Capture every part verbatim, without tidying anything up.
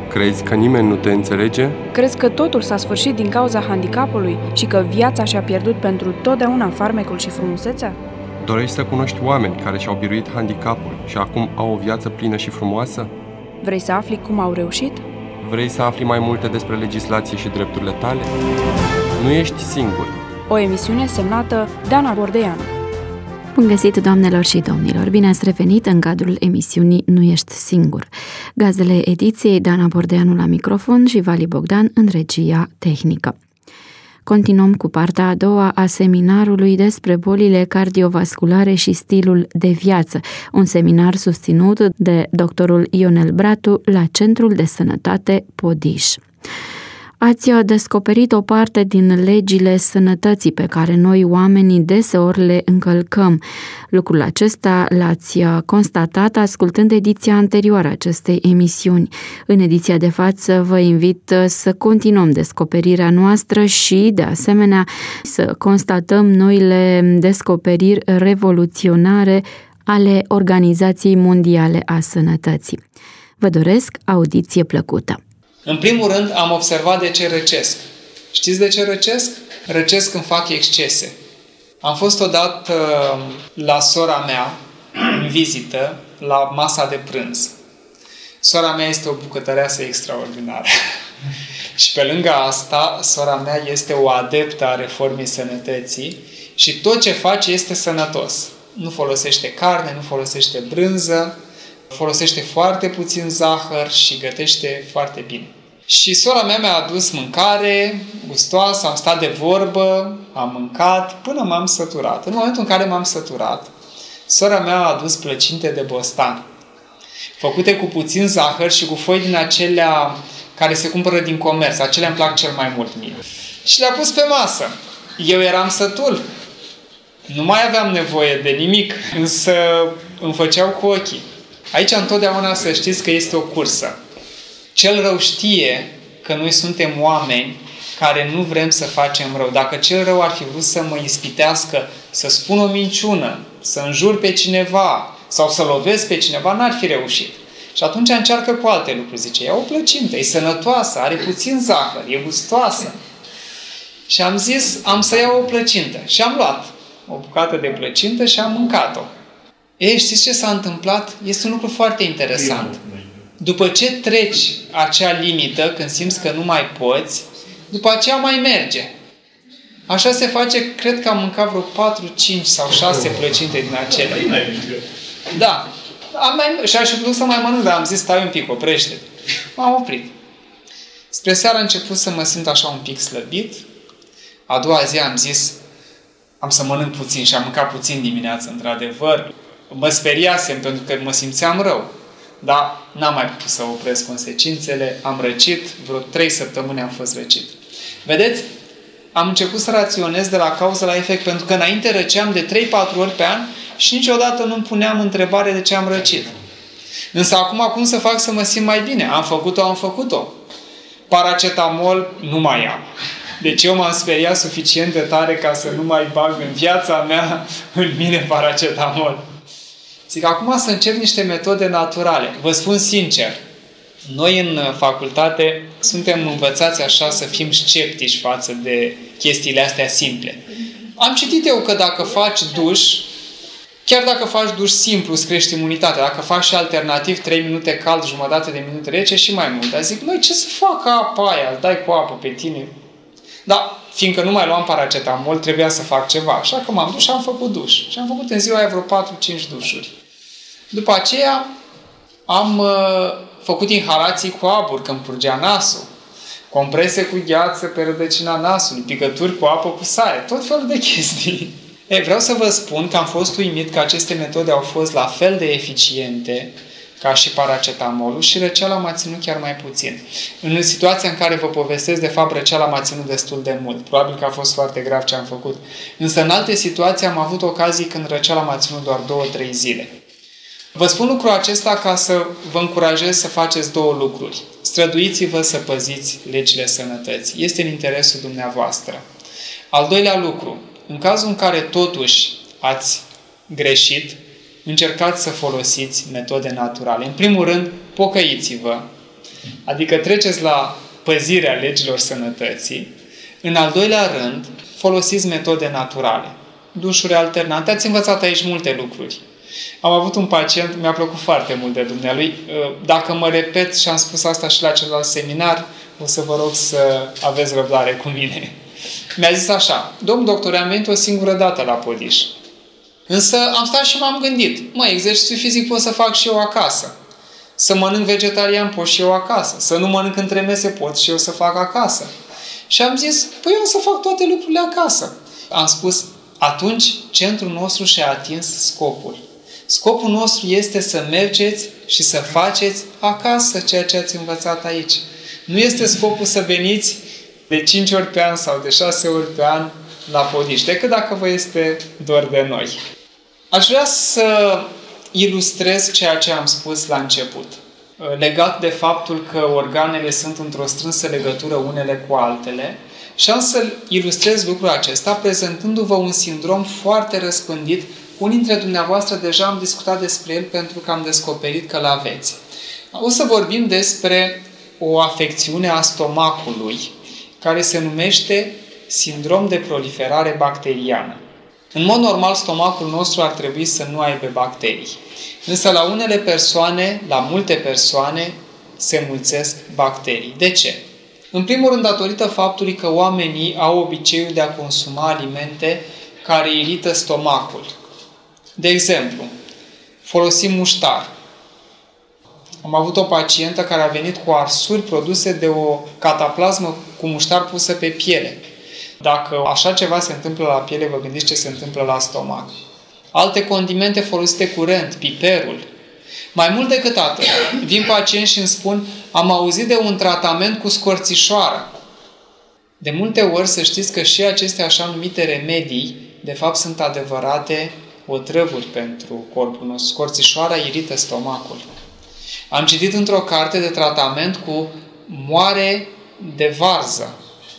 Crezi că nimeni nu te înțelege? Crezi că totul s-a sfârșit din cauza handicapului și că viața și-a pierdut pentru totdeauna farmecul și frumusețea? Dorești să cunoști oameni care și-au biruit handicapul și acum au o viață plină și frumoasă? Vrei să afli cum au reușit? Vrei să afli mai multe despre legislație și drepturile tale? Nu ești singur. O emisiune semnată Dana Bordeanu. Bun găsit, doamnelor și domnilor! Bine ați revenit în cadrul emisiunii Nu ești singur. Gazdele ediției Dana Bordeanu la microfon și Vali Bogdan în regia tehnică. Continuăm cu partea a doua a seminarului despre bolile cardiovasculare și stilul de viață, un seminar susținut de doctorul Ionel Bratu la Centrul de Sănătate Podiș. Ați descoperit o parte din legile sănătății pe care noi oamenii deseori le încălcăm. Lucrul acesta l-ați constatat ascultând ediția anterioară a acestei emisiuni. În ediția de față vă invit să continuăm descoperirea noastră și, de asemenea, să constatăm noile descoperiri revoluționare ale Organizației Mondiale a Sănătății. Vă doresc audiție plăcută! În primul rând, am observat de ce răcesc. Știți de ce răcesc? Răcesc când fac excese. Am fost odată la sora mea, în vizită, la masa de prânz. Sora mea este o bucătăreasă extraordinară. Și pe lângă asta, sora mea este o adeptă a reformei sănătății și tot ce face este sănătos. Nu folosește carne, nu folosește brânză, folosește foarte puțin zahăr și gătește foarte bine. Și sora mea mi-a adus mâncare gustoasă, am stat de vorbă, am mâncat până m-am săturat. În momentul în care m-am săturat, sora mea a adus plăcinte de bostan, făcute cu puțin zahăr și cu foi din acelea care se cumpără din comerț. Acelea îmi plac cel mai mult mie. Și le-a pus pe masă. Eu eram sătul. Nu mai aveam nevoie de nimic, însă îmi făceau cu ochii. Aici întotdeauna să știți că este o cursă. Cel rău știe că noi suntem oameni care nu vrem să facem rău. Dacă cel rău ar fi vrut să mă ispitească, să spun o minciună, să înjur pe cineva sau să lovesc pe cineva, n-ar fi reușit. Și atunci încearcă cu alte lucruri. Zice, ia o plăcintă, e sănătoasă, are puțin zahăr, e gustoasă. Și am zis, am să iau o plăcintă. Și am luat o bucată de plăcintă și am mâncat-o. Ei, știți ce s-a întâmplat? Este un lucru foarte interesant. După ce treci acea limită, când simți că nu mai poți, după aceea mai merge. Așa se face, cred că am mâncat vreo patru, cinci sau șase plăcinte din acelea. Da. Am mai, și aș fi putut să mai mănânc, dar am zis, stai un pic, oprește-te. M-am oprit. Spre seara a început să mă simt așa un pic slăbit. A doua zi am zis, am să mănânc puțin și am mâncat puțin dimineața, într-adevăr. Mă speriasem pentru că mă simțeam rău. Dar n-am mai putut să opresc consecințele. Am răcit. Vreo trei săptămâni am fost răcit. Vedeți? Am început să raționez de la cauză la efect, pentru că înainte răceam de trei patru ori pe an și niciodată nu-mi puneam întrebare de ce am răcit. Însă acum cum să fac să mă simt mai bine? Am făcut-o, am făcut-o. Paracetamol nu mai am. Deci eu m-am speriat suficient de tare ca să nu mai bag în viața mea în mine paracetamol. Zic, acum să încep niște metode naturale. Vă spun sincer, noi în facultate suntem învățați așa să fim sceptici față de chestiile astea simple. Am citit eu că dacă faci duș, chiar dacă faci duș simplu, îți crește imunitatea. Dacă faci și alternativ trei minute cald, jumătate de minut rece și mai mult. Dar zic, măi, ce să fac apa aia? Îți dai cu apă pe tine. Dar, fiindcă nu mai luam paracetamol, trebuia să fac ceva. Așa că m-am dus și am făcut duș. Și am făcut în ziua aia vreo patru cinci dușuri. După aceea am uh, făcut inhalații cu abur când purgea nasul, comprese cu gheață pe rădăcina nasului, picături cu apă cu sare, tot felul de chestii. E, vreau să vă spun că am fost uimit că aceste metode au fost la fel de eficiente ca și paracetamolul și răceala m-a ținut chiar mai puțin. În situația în care vă povestesc, de fapt, răceala m-a ținut destul de mult. Probabil că a fost foarte grav ce am făcut. Însă în alte situații am avut ocazii când răceala m-a ținut doar două trei zile. Vă spun lucrul acesta ca să vă încurajez să faceți două lucruri. Străduiți-vă să păziți legile sănătății. Este în interesul dumneavoastră. Al doilea lucru, în cazul în care totuși ați greșit, încercați să folosiți metode naturale. În primul rând, pocăiți-vă. Adică treceți la păzirea legilor sănătății. În al doilea rând, folosiți metode naturale. Dușuri alternate. Ați învățat aici multe lucruri. Am avut un pacient, mi-a plăcut foarte mult de dumnealui. Dacă mă repet și am spus asta și la celălalt seminar, o să vă rog să aveți răbdare cu mine. Mi-a zis așa: domn doctor, am venit o singură dată la Podiș. Însă am stat și m-am gândit, mă, exercițiu fizic pot să fac și eu acasă. Să mănânc vegetarian pot și eu acasă. Să nu mănânc între mese pot și eu să fac acasă. Și am zis, păi eu o să fac toate lucrurile acasă. Am spus, atunci centrul nostru și-a atins scopul. Scopul nostru este să mergeți și să faceți acasă ceea ce ați învățat aici. Nu este scopul să veniți de cinci ori pe an sau de șase ori pe an la Podiș, decât dacă vă este dor de noi. Aș vrea să ilustrez ceea ce am spus la început, legat de faptul că organele sunt într-o strânsă legătură unele cu altele, și am să ilustrez lucrul acesta prezentându-vă un sindrom foarte răspândit. Unii dintre dumneavoastră deja am discutat despre el pentru că am descoperit că îl aveți. O să vorbim despre o afecțiune a stomacului care se numește sindrom de proliferare bacteriană. În mod normal, stomacul nostru ar trebui să nu aibă bacterii. Însă la unele persoane, la multe persoane, se mulțesc bacterii. De ce? În primul rând, datorită faptului că oamenii au obiceiul de a consuma alimente care irită stomacul. De exemplu, folosim muștar. Am avut o pacientă care a venit cu arsuri produse de o cataplasmă cu muștar pusă pe piele. Dacă așa ceva se întâmplă la piele, vă gândiți ce se întâmplă la stomac. Alte condimente folosite curent, piperul. Mai mult decât atât, vin pacienți și îmi spun, am auzit de un tratament cu scorțișoară. De multe ori să știți că și aceste așa numite remedii, de fapt, sunt adevărate otrăvuri pentru corpul nostru. Scorțișoara irită stomacul. Am citit într-o carte de tratament cu moare de varză.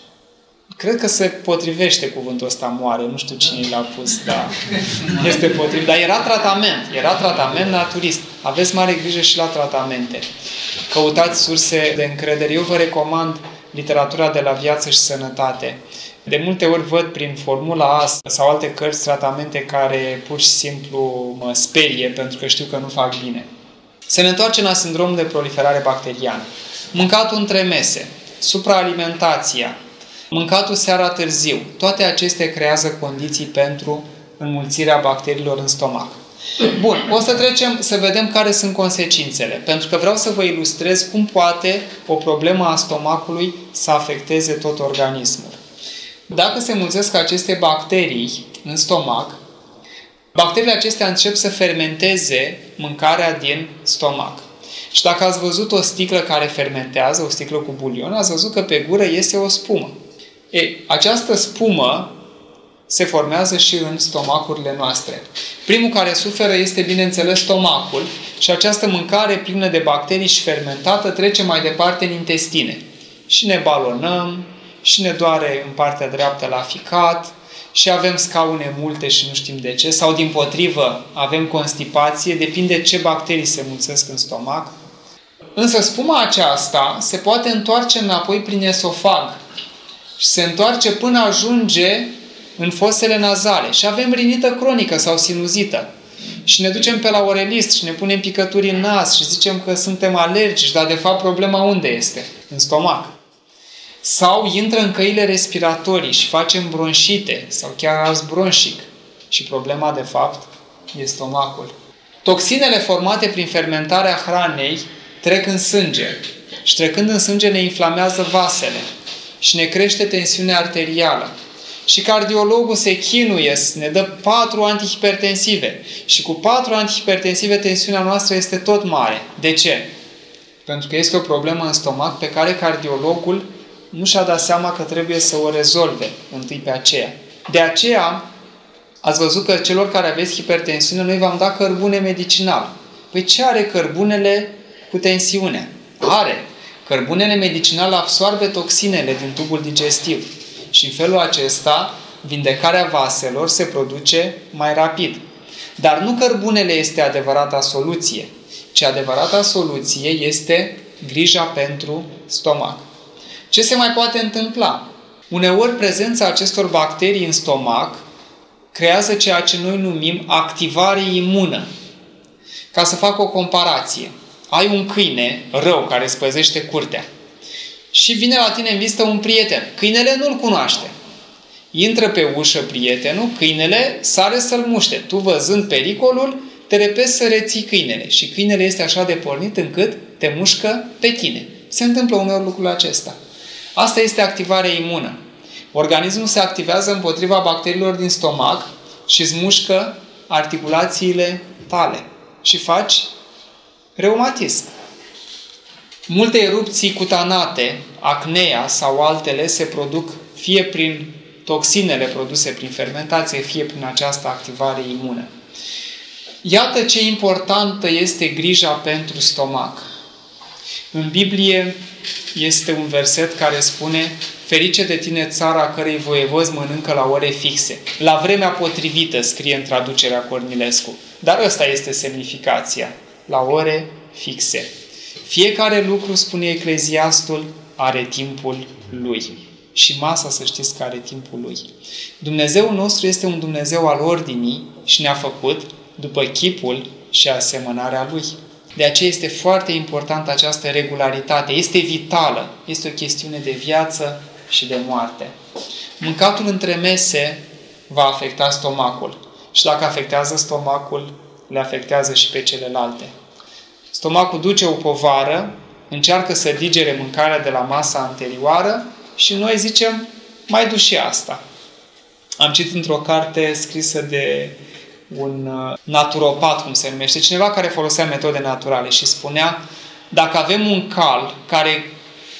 Cred că se potrivește cuvântul ăsta, moare. Nu știu cine l-a pus, dar este potrivit. Dar era tratament. Era tratament naturist. Aveți mare grijă și la tratamente. Căutați surse de încredere. Eu vă recomand literatura de la Viață și Sănătate. De multe ori văd prin Formula A sau alte cărți tratamente care pur și simplu mă sperie pentru că știu că nu fac bine. Să ne întoarcem la sindromul de proliferare bacteriană. Mâncatul între mese, supraalimentația, mâncatul seara târziu, toate acestea creează condiții pentru înmulțirea bacteriilor în stomac. Bun, o să trecem să vedem care sunt consecințele, pentru că vreau să vă ilustrez cum poate o problemă a stomacului să afecteze tot organismul. Dacă se mulțesc aceste bacterii în stomac, bacteriile acestea încep să fermenteze mâncarea din stomac. Și dacă ați văzut o sticlă care fermentează, o sticlă cu bulion, ați văzut că pe gură iese o spumă. Ei, această spumă se formează și în stomacurile noastre. Primul care suferă este, bineînțeles, stomacul și această mâncare plină de bacterii și fermentată trece mai departe în intestine. Și ne balonăm, și ne doare în partea dreaptă la ficat, și avem scaune multe și nu știm de ce, sau dimpotrivă avem constipație, depinde ce bacterii se mulțesc în stomac. Însă spuma aceasta se poate întoarce înapoi prin esofag și se întoarce până ajunge în fosele nazale și avem rinită cronică sau sinuzită. Și ne ducem pe la orelist și ne punem picături în nas și zicem că suntem alergici, dar de fapt problema unde este? În stomac. Sau intră în căile respiratorii și facem bronșite sau chiar ars bronșic. Și problema, de fapt, e stomacul. Toxinele formate prin fermentarea hranei trec în sânge și trecând în sânge ne inflamează vasele și ne crește tensiunea arterială. Și cardiologul se chinuie, ne dă patru antihipertensive și cu patru antihipertensive tensiunea noastră este tot mare. De ce? Pentru că este o problemă în stomac pe care cardiologul nu și-a dat seama că trebuie să o rezolve întâi pe aceea. De aceea, ați văzut că celor care aveți hipertensiune, noi v-am dat cărbune medicinal. Păi ce are cărbunele cu tensiune? Are. Cărbunele medicinal absorbe toxinele din tubul digestiv. Și în felul acesta, vindecarea vaselor se produce mai rapid. Dar nu cărbunele este adevărata soluție, ci adevărata soluție este grija pentru stomac. Ce se mai poate întâmpla? Uneori prezența acestor bacterii în stomac creează ceea ce noi numim activare imună. Ca să fac o comparație, ai un câine rău care îți păzește curtea și vine la tine în vizită un prieten. Câinele nu-l cunoaște. Intră pe ușă prietenul, câinele sare să-l muște. Tu, văzând pericolul, te repezi să reții câinele și câinele este așa de pornit încât te mușcă pe tine. Se întâmplă uneori lucrul acesta. Asta este activarea imună. Organismul se activează împotriva bacteriilor din stomac și îți mușcă articulațiile tale și faci reumatism. Multe erupții cutanate, acnea sau altele, se produc fie prin toxinele produse prin fermentație, fie prin această activare imună. Iată ce importantă este grija pentru stomac. În Biblie este un verset care spune: ferice de tine țara a cărei voievozi mănâncă la ore fixe. La vremea potrivită, scrie în traducerea Cornilescu. Dar ăsta este semnificația. La ore fixe. Fiecare lucru, spune Ecleziastul, are timpul lui. Și masa, să știți, că are timpul lui. Dumnezeul nostru este un Dumnezeu al ordinii și ne-a făcut după chipul și asemănarea Lui. De aceea este foarte importantă această regularitate. Este vitală. Este o chestiune de viață și de moarte. Mâncatul între mese va afecta stomacul. Și dacă afectează stomacul, le afectează și pe celelalte. Stomacul duce o povară, încearcă să digere mâncarea de la masa anterioară și noi zicem, mai du și asta. Am citit într-o carte scrisă de un naturopat, cum se numește, cineva care folosea metode naturale și spunea, dacă avem un cal care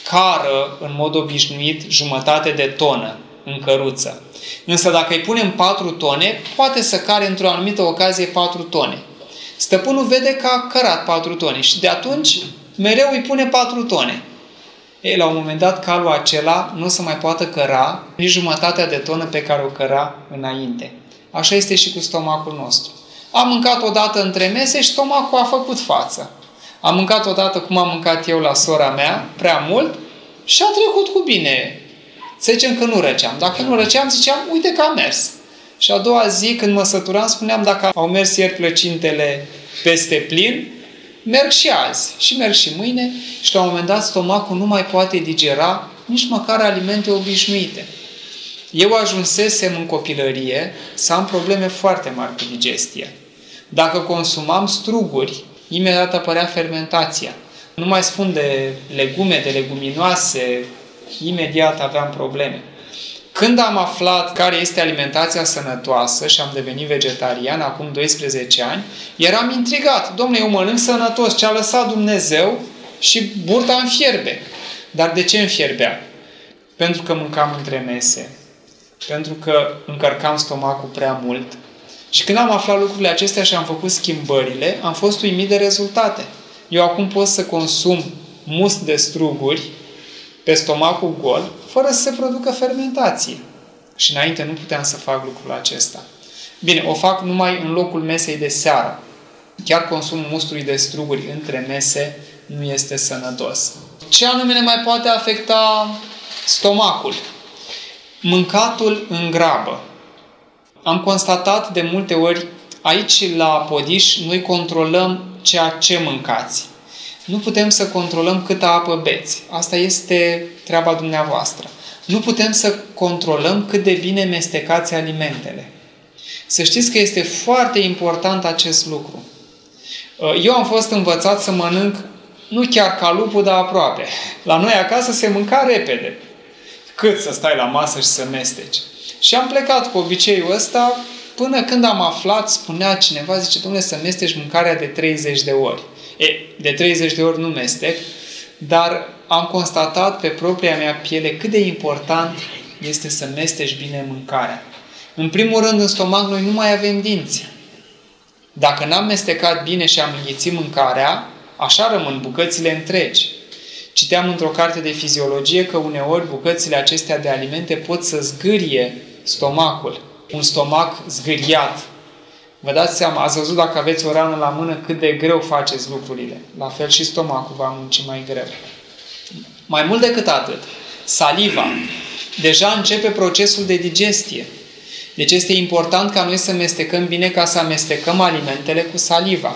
cară în mod obișnuit jumătate de tonă în căruță, însă dacă îi punem patru tone, poate să care într-o anumită ocazie patru tone. Stăpânul vede că a cărat patru tone și de atunci mereu îi pune patru tone. Ei, la un moment dat, calul acela nu o să mai poată căra nici jumătatea de tonă pe care o căra înainte. Așa este și cu stomacul nostru. Am mâncat odată între mese și stomacul a făcut față. Am mâncat odată cum am mâncat eu la sora mea, prea mult, și a trecut cu bine. Să zicem că nu răceam. Dacă nu răceam, ziceam, uite că a mers. Și a doua zi, când mă săturam, spuneam, dacă au mers ieri plăcintele peste plin, merg și azi și merg și mâine și la un moment dat stomacul nu mai poate digera nici măcar alimente obișnuite. Eu ajunsesem în copilărie să am probleme foarte mari cu digestia. Dacă consumam struguri, imediat apărea fermentația. Nu mai spun de legume, de leguminoase, imediat aveam probleme. Când am aflat care este alimentația sănătoasă și am devenit vegetarian acum doisprezece ani, eram intrigat. Dom'le, eu mănânc sănătos, ce a lăsat Dumnezeu și burta îmi fierbe. Dar de ce îmi fierbea? Pentru că mâncam între mese. Pentru că încărcam stomacul prea mult. Și când am aflat lucrurile acestea și am făcut schimbările, am fost uimit de rezultate. Eu acum pot să consum must de struguri pe stomacul gol, fără să se producă fermentație. Și înainte nu puteam să fac lucrul acesta. Bine, o fac numai în locul mesei de seară. Chiar consumul mustului de struguri între mese nu este sănătos. Ce anume ne mai poate afecta stomacul? Mâncatul în grabă. Am constatat de multe ori, aici la Podiș, noi controlăm ceea ce mâncați. Nu putem să controlăm câtă apă beți. Asta este treaba dumneavoastră. Nu putem să controlăm cât de bine mestecați alimentele. Să știți că este foarte important acest lucru. Eu am fost învățat să mănânc nu chiar ca lupul, dar aproape. La noi acasă se mânca repede. Cât să stai la masă și să mesteci. Și am plecat cu obiceiul ăsta până când am aflat, spunea cineva, zice, dom'le, să mesteci mâncarea de treizeci de ori. E, de treizeci de ori nu mestec, dar am constatat pe propria mea piele cât de important este să mesteci bine mâncarea. În primul rând, în stomac noi nu mai avem dinți. Dacă n-am mestecat bine și am înghițit mâncarea, așa rămân bucățile întregi. Citeam într-o carte de fiziologie că uneori bucățile acestea de alimente pot să zgârie stomacul. Un stomac zgâriat Vă dați seama, ați văzut dacă aveți o rană la mână cât de greu faceți lucrurile. La fel și stomacul va munci mai greu. Mai mult decât atât, saliva deja începe procesul de digestie. Deci este important ca noi să mestecăm bine, ca să amestecăm alimentele cu saliva.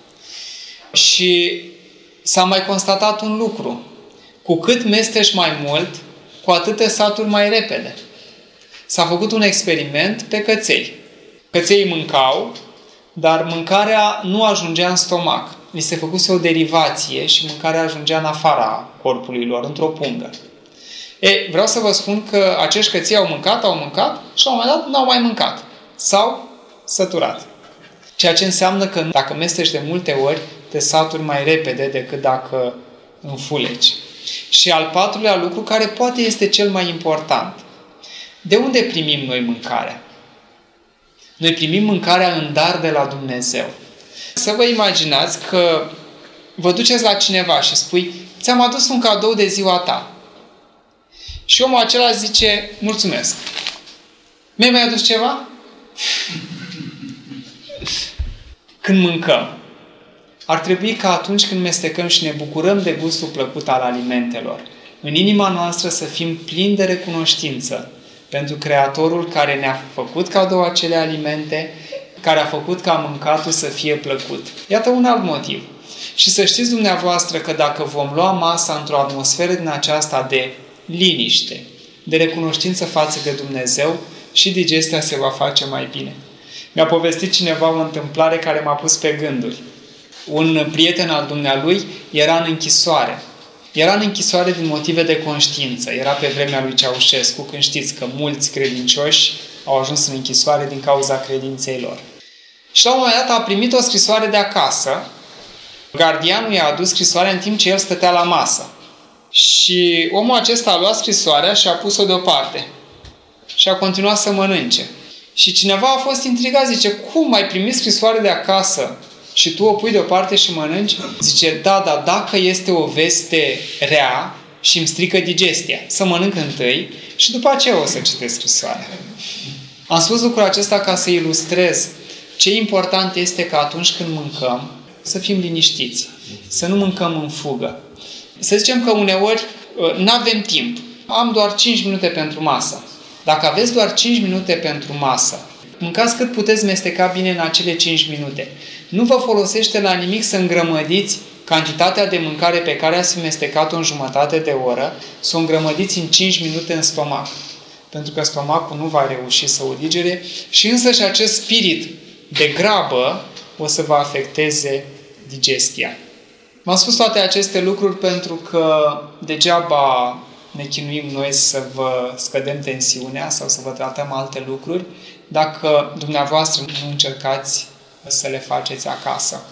Și s-a mai constatat un lucru. Cu cât mesteci mai mult, cu atât te saturi mai repede. S-a făcut un experiment pe căței. Căței mâncau, dar mâncarea nu ajungea în stomac. Li se făcuse o derivație și mâncarea ajungea în afara corpului lor, într-o pungă. E, vreau să vă spun că acești căței au mâncat, au mâncat și la un moment dat n-au mai mâncat. S-au săturat. Ceea ce înseamnă că dacă mesteci de multe ori, te saturi mai repede decât dacă înfuleci. Și al patrulea lucru, care poate este cel mai important. De unde primim noi mâncarea? Noi primim mâncarea în dar de la Dumnezeu. Să vă imaginați că vă duceți la cineva și spui: ți-am adus un cadou de ziua ta. Și omul acela zice: mulțumesc. Mi-ai mai adus ceva? Când mâncăm, ar trebui ca atunci când mestecăm și ne bucurăm de gustul plăcut al alimentelor, în inima noastră să fim plini de recunoștință pentru Creatorul care ne-a făcut cadou acele alimente, care a făcut ca mâncatul să fie plăcut. Iată un alt motiv. Și să știți dumneavoastră că dacă vom lua masa într-o atmosferă din aceasta de liniște, de recunoștință față de Dumnezeu, și digestia se va face mai bine. Mi-a povestit cineva o întâmplare care m-a pus pe gânduri. Un prieten al dumnealui era în închisoare. Era în închisoare din motive de conștiință. Era pe vremea lui Ceaușescu, când știți că mulți credincioși au ajuns în închisoare din cauza credinței lor. Și la un moment dat a primit o scrisoare de acasă. Gardianul i-a adus scrisoarea în timp ce el stătea la masă. Și omul acesta a luat scrisoarea și a pus-o deoparte. Și a continuat să mănânce. Și cineva a fost intrigat, zice: cum ai primit scrisoare de acasă și tu o pui deoparte și mănânci? Zice: da, dar dacă este o veste rea și îmi strică digestia, să mănânc întâi și după aceea o să citesc scrisoarea. Am spus lucrul acesta ca să ilustrez ce important este că atunci când mâncăm să fim liniștiți, să nu mâncăm în fugă. Să zicem că uneori nu avem timp. Am doar cinci minute pentru masă. Dacă aveți doar cinci minute pentru masă, mâncați cât puteți mesteca bine în acele cinci minute. Nu vă folosește la nimic să îngrămădiți cantitatea de mâncare pe care ați mestecat-o în jumătate de oră, să o îngrămădiți în cinci minute în stomac. Pentru că stomacul nu va reuși să o digere și însăși acest spirit de grabă o să vă afecteze digestia. V-am spus toate aceste lucruri pentru că degeaba ne chinuim noi să vă scădem tensiunea sau să vă tratăm alte lucruri dacă dumneavoastră nu încercați să le faceți acasă.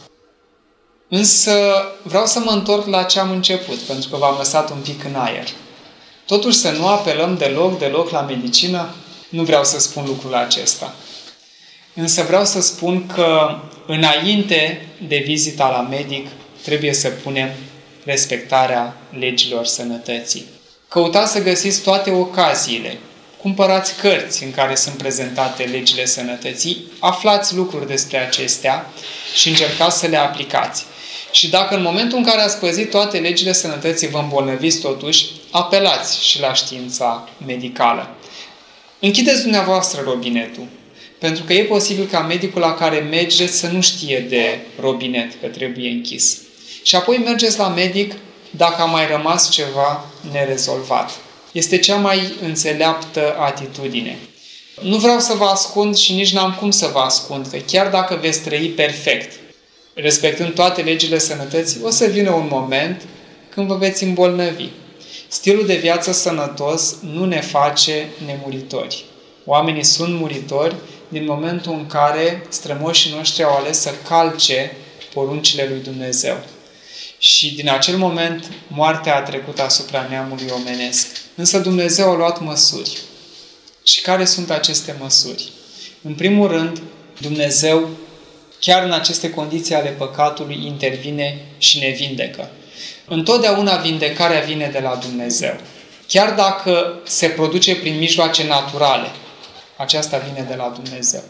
Însă vreau să mă întorc la ce am început, pentru că v-am lăsat un pic în aer. Totuși să nu apelăm deloc, deloc la medicină, nu vreau să spun lucrul acesta. Însă vreau să spun că înainte de vizita la medic trebuie să punem respectarea legilor sănătății. Căutați să găsiți toate ocaziile. Cumpărați cărți în care sunt prezentate legile sănătății, aflați lucruri despre acestea și încercați să le aplicați. Și dacă în momentul în care ați păzit toate legile sănătății vă îmbolnăviți totuși, apelați și la știința medicală. Închideți dumneavoastră robinetul, pentru că e posibil ca medicul la care mergeți să nu știe de robinet, că trebuie închis. Și apoi mergeți la medic dacă a mai rămas ceva nerezolvat. Este cea mai înțeleaptă atitudine. Nu vreau să vă ascund și nici n-am cum să vă ascund, că chiar dacă veți trăi perfect, respectând toate legile sănătății, o să vină un moment când vă veți îmbolnăvi. Stilul de viață sănătos nu ne face nemuritori. Oamenii sunt muritori din momentul în care strămoșii noștri au ales să calce poruncile lui Dumnezeu. Și din acel moment, moartea a trecut asupra neamului omenesc. Însă Dumnezeu a luat măsuri. Și care sunt aceste măsuri? În primul rând, Dumnezeu, chiar în aceste condiții ale păcatului, intervine și ne vindecă. Întotdeauna vindecarea vine de la Dumnezeu. Chiar dacă se produce prin mijloace naturale, aceasta vine de la Dumnezeu.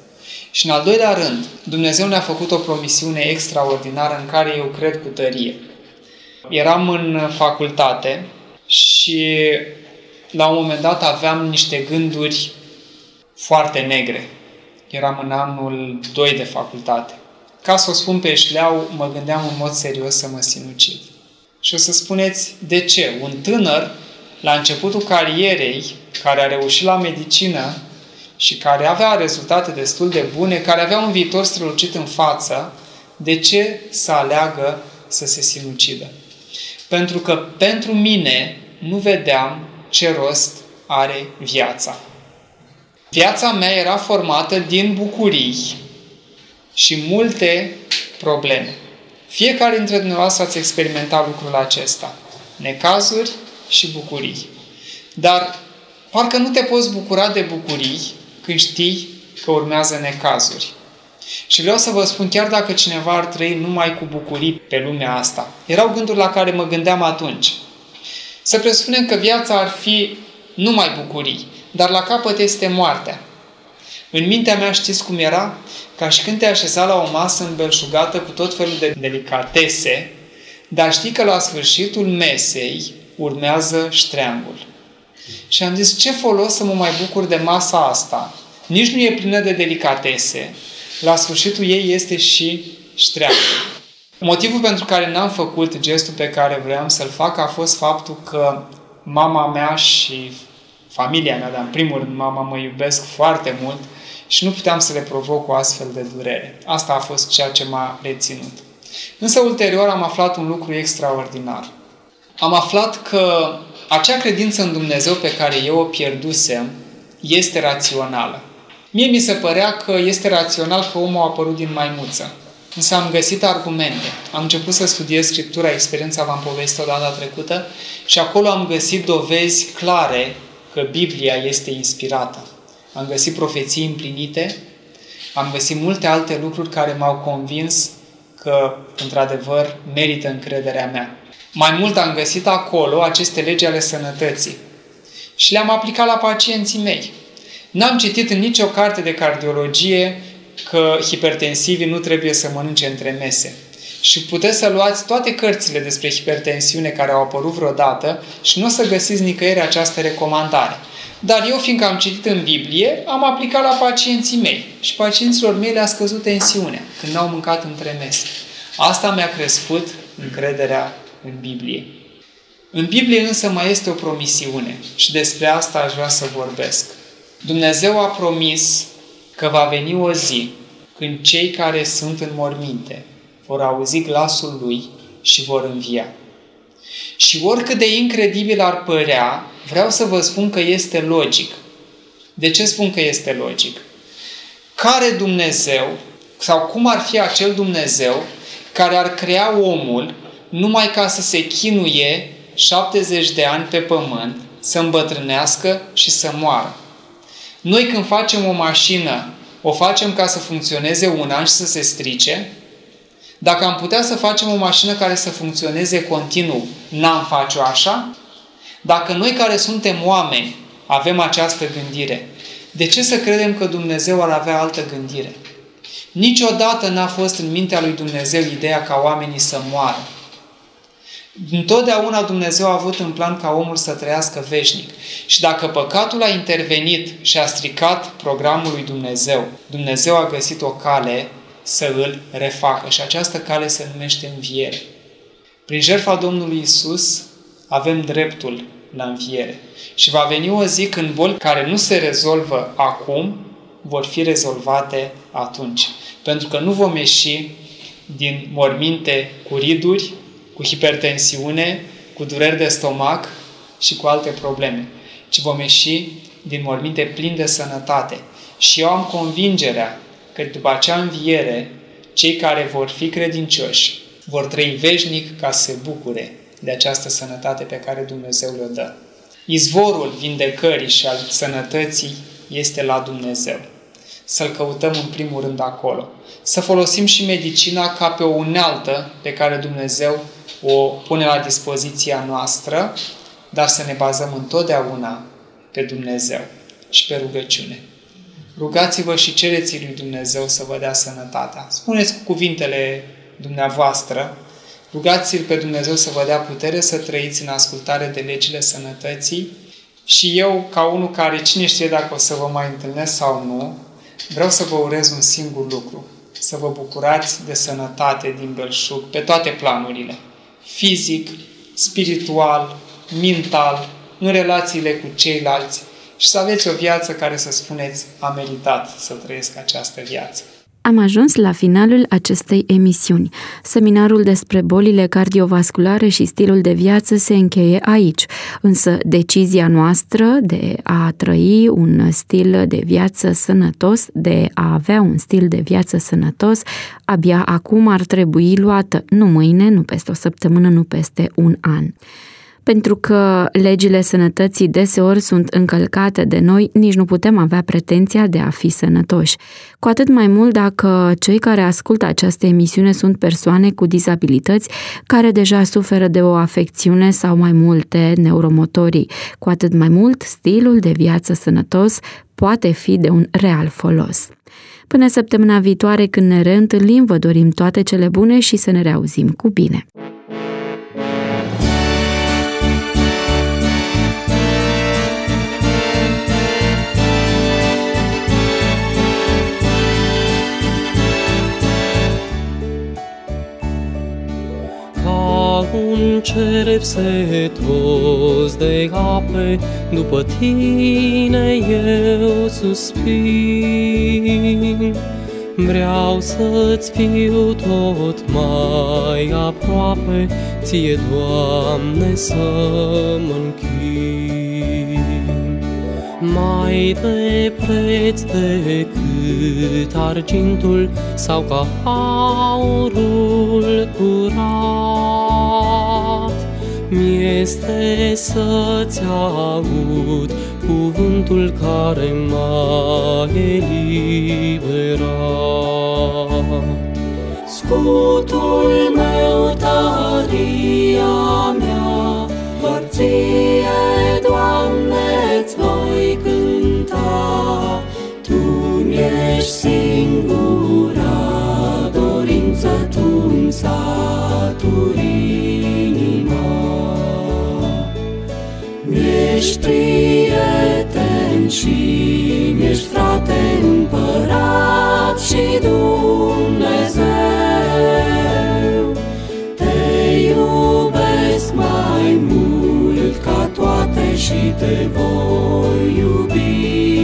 Și în al doilea rând, Dumnezeu ne-a făcut o promisiune extraordinară în care eu cred cu tărie. Eram în facultate și la un moment dat aveam niște gânduri foarte negre. Eram în anul doi de facultate. Ca să o spun pe șleau, mă gândeam în mod serios să mă sinucid. Și o să spuneți, de ce? Un tânăr, la începutul carierei, care a reușit la medicină și care avea rezultate destul de bune, care avea un viitor strălucit în față, de ce să aleagă să se sinucidă? Pentru că pentru mine nu vedeam ce rost are viața. Viața mea era formată din bucurii și multe probleme. Fiecare dintre dumneavoastră ați experimentat lucrul acesta. Necazuri și bucurii. Dar parcă nu te poți bucura de bucurii când știi că urmează necazuri. Și vreau să vă spun, chiar dacă cineva ar trăi numai cu bucurii pe lumea asta, erau gânduri la care mă gândeam atunci. Să presupunem că viața ar fi numai bucurii, dar la capăt este moartea. În mintea mea știți cum era? Ca și când te așeza la o masă îmbelșugată cu tot felul de delicatese, dar știi că la sfârșitul mesei urmează ștreangul. Și am zis, ce folos să mă mai bucur de masa asta? Nici nu e plină de delicatese. La sfârșitul ei este și ștreangul. Motivul pentru care n-am făcut gestul pe care vreau să-l fac a fost faptul că mama mea și familia mea, dar în primul rând mama, mă iubesc foarte mult și nu puteam să le provoc o astfel de durere. Asta a fost ceea ce m-a reținut. Însă ulterior am aflat un lucru extraordinar. Am aflat că acea credință în Dumnezeu pe care eu o pierdusem este rațională. Mie mi se părea că este rațional că omul a apărut din maimuță. Însă am găsit argumente. Am început să studiez Scriptura, experiența v-am povestit-o data trecută, și acolo am găsit dovezi clare că Biblia este inspirată. Am găsit profeții împlinite, am găsit multe alte lucruri care m-au convins că, într-adevăr, merită încrederea mea. Mai mult am găsit acolo aceste legi ale sănătății și le-am aplicat la pacienții mei. N-am citit în nicio carte de cardiologie că hipertensivii nu trebuie să mănânce între mese. Și puteți să luați toate cărțile despre hipertensiune care au apărut vreodată și nu o să găsiți nicăieri această recomandare. Dar eu, fiindcă am citit în Biblie, am aplicat la pacienții mei. Și pacienților mei le-a scăzut tensiunea când n-au mâncat între mese. Asta mi-a crescut încrederea în Biblie. În Biblie însă mai este o promisiune și despre asta aș vrea să vorbesc. Dumnezeu a promis că va veni o zi când cei care sunt în morminte vor auzi glasul Lui și vor învia. Și oricât de incredibil ar părea, vreau să vă spun că este logic. De ce spun că este logic? Care Dumnezeu, sau cum ar fi acel Dumnezeu care ar crea omul numai ca să se chinuie șaptezeci de ani pe pământ, să îmbătrânească și să moară? Noi când facem o mașină, o facem ca să funcționeze un an și să se strice? Dacă am putea să facem o mașină care să funcționeze continuu, n-am face-o așa? Dacă noi care suntem oameni avem această gândire, de ce să credem că Dumnezeu ar avea altă gândire? Niciodată n-a fost în mintea lui Dumnezeu ideea ca oamenii să moară. Întotdeauna Dumnezeu a avut în plan ca omul să trăiască veșnic. Și dacă păcatul a intervenit și a stricat programul lui Dumnezeu, Dumnezeu a găsit o cale să îl refacă. Și această cale se numește înviere. Prin jertfa Domnului Isus avem dreptul la înviere. Și va veni o zi când boli care nu se rezolvă acum, vor fi rezolvate atunci. Pentru că nu vom ieși din morminte cu riduri, cu hipertensiune, cu dureri de stomac și cu alte probleme, ci vom ieși din morminte plini de sănătate. Și eu am convingerea că după acea înviere, cei care vor fi credincioși vor trăi veșnic ca să se bucure de această sănătate pe care Dumnezeu le-o dă. Izvorul vindecării și al sănătății este la Dumnezeu. Să-L căutăm în primul rând acolo. Să folosim și medicina ca pe o unealtă pe care Dumnezeu o pune la dispoziția noastră, dar să ne bazăm întotdeauna pe Dumnezeu și pe rugăciune. rugați-vă și cereți lui Dumnezeu să vă dea sănătatea. Spuneți cu cuvintele dumneavoastră, rugați-l pe Dumnezeu să vă dea putere să trăiți în ascultare de legile sănătății și eu, ca unul care cine știe dacă o să vă mai întâlnesc sau nu, vreau să vă urez un singur lucru, să vă bucurați de sănătate din belșug pe toate planurile, fizic, spiritual, mental, în relațiile cu ceilalți și să aveți o viață care să spuneți, a meritat să trăiesc această viață. Am ajuns la finalul acestei emisiuni. Seminarul despre bolile cardiovasculare și stilul de viață se încheie aici, însă decizia noastră de a trăi un stil de viață sănătos, de a avea un stil de viață sănătos, abia acum ar trebui luată, nu mâine, nu peste o săptămână, nu peste un an. Pentru că legile sănătății deseori sunt încălcate de noi, nici nu putem avea pretenția de a fi sănătoși. Cu atât mai mult dacă cei care ascultă această emisiune sunt persoane cu dizabilități care deja suferă de o afecțiune sau mai multe neuromotorii. Cu atât mai mult, stilul de viață sănătos poate fi de un real folos. Până săptămâna viitoare, când ne reîntâlnim, vă dorim toate cele bune și să ne reauzim cu bine! Un cereb setos de ape, după tine eu suspin. Vreau să-ți fiu tot mai aproape, ție, Doamne, să mă închin. Mai de preț decât argintul sau ca aurul curat, mi-este să-ți aud cuvântul care m-a eliberat. Scutul meu, tăria mea, doar ție, Doamne-ți voi cânta. Tu-mi ești singura dorință, Tu-mi saturi inima. Mi-ești prieten și mi-ești frate, împărat și Dumnezeu. Te iubesc mai mult ca toate și te voi iubi